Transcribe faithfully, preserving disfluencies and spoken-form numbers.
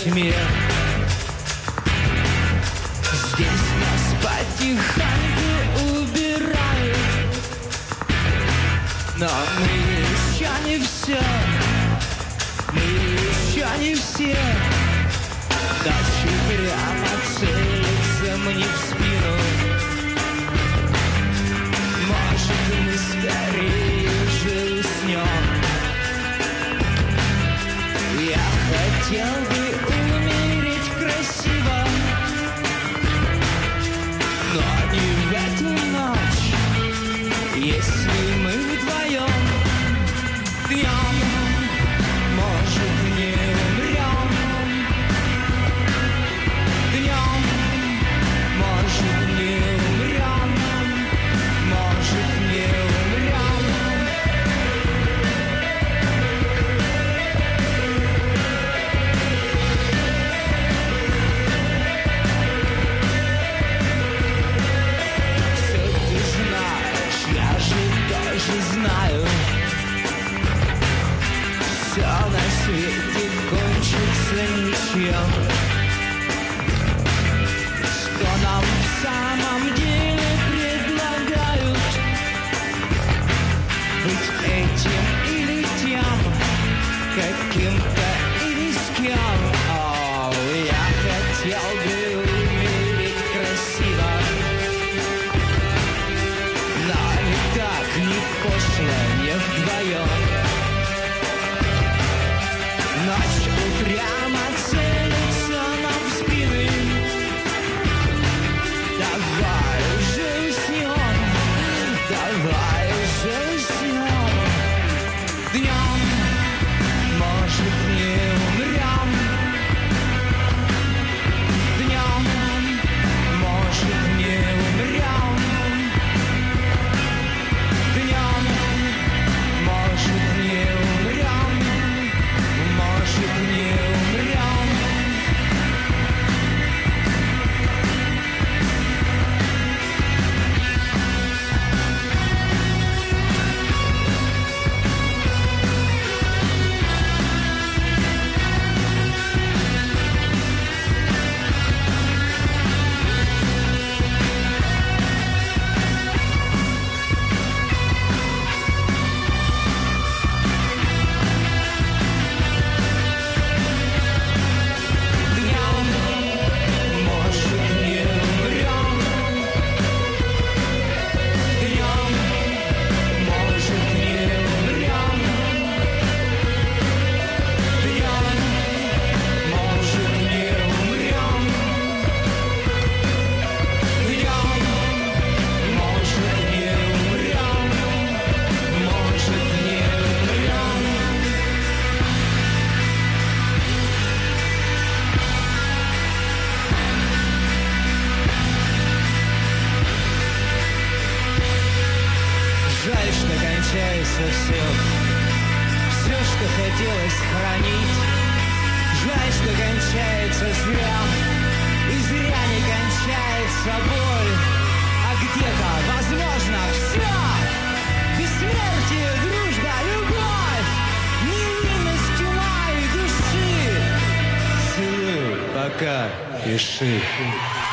тьме. Здесь нас потихоньку убирают, но мы еще не все, мы еще не все. Дальше прямо целится мне в спину. Может, мы скорее уже уснем. Я хотел бы умереть красиво, но не в эту ночь, если мы вдвоем. Днем, может, не умрем. Днем, может, не умрем. Может, не умрем. Все ты знаешь, я же тоже знаю. Все на свете кончится ничем. Что нам в самом деле предлагают? Быть этим или тем, каким-то или с кем. О, я хотел бы умереть красиво, но не так, не пошло, не вдвоем. Ночь упрямо целится нам в спины. Давай уже уснем, давай уже уснем. Днем, может, не умрем. Днем, может, не умрем. Днем, может, не умрем. Может, не умрем. Жаль, что кончается все, все, что хотелось хранить. Жаль, что кончается зря, и зря не кончается боль. А где-то, возможно, все. Бессмертие, дружба, любовь, невинность ума и души. Целую, пока, пиши.